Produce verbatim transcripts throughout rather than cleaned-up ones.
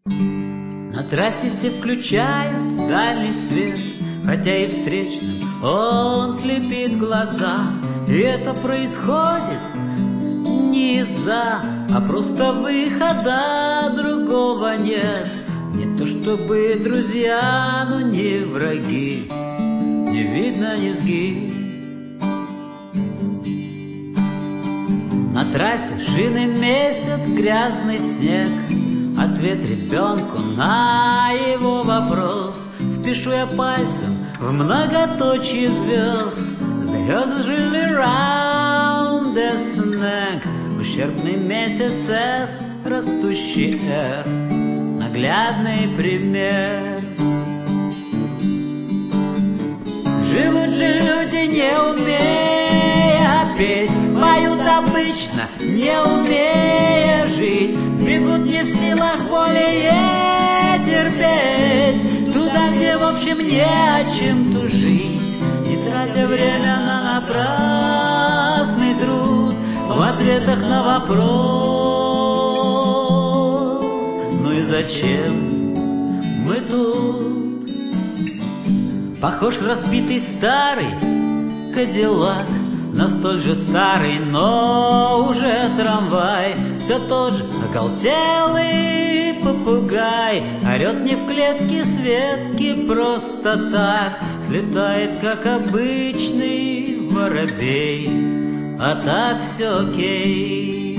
На трассе все включают дальний свет, хотя и встречным он слепит глаза. И это происходит не из-за, а просто выхода другого нет. Не то чтобы друзья, но не враги, не видно низги. На трассе шины месяц грязный снег. Ответ ребенку на его вопрос впишу я пальцем в многоточие звезд. Звезды жили round the neck. Ущербный месяц S, растущий R, наглядный пример. Живут же люди, не умея петь, поют обычно, не умея жить. Бегут не в силах более терпеть туда, где в общем не о чем тужить, не тратя время на напрасный труд в ответах на вопрос: ну и зачем мы тут? Похож разбитый старый кадиллак на столь же старый, но уже трамвай. Все тот же оголтелый попугай орет не в клетке с ветки просто так, слетает как обычный воробей, а так все окей.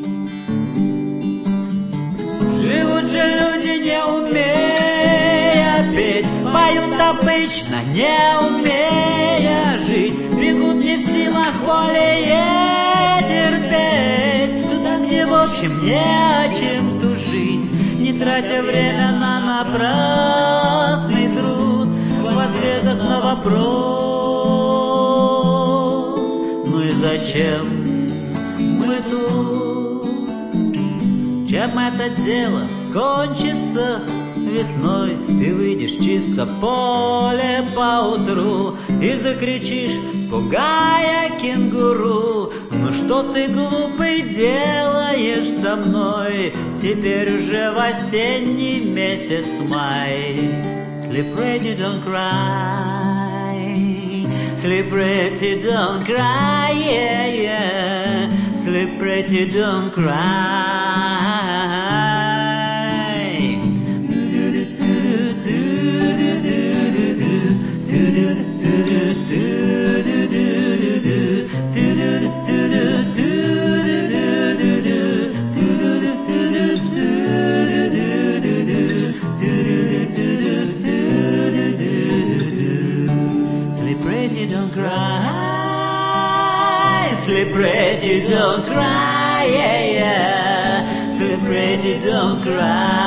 Живут же люди, не умея петь, поют обычно, не умея жить. Бегут не в силах более терпеть туда, где в общем не о чем тужить, не тратя время на напрасный труд в ответах на вопрос: ну и зачем мы тут? Чем это дело кончится весной? Ты выйдешь в чисто поле поутру и закричишь, пугая кенгуру: ну что ты, глупый, делаешь со мной? Теперь уже в осенний месяц май. Sleep pretty, don't cry. Sleep pretty, don't cry, yeah, yeah. Sleep pretty, don't cry. Sleep pretty, don't cry, yeah, yeah. Sleep pretty, don't cry.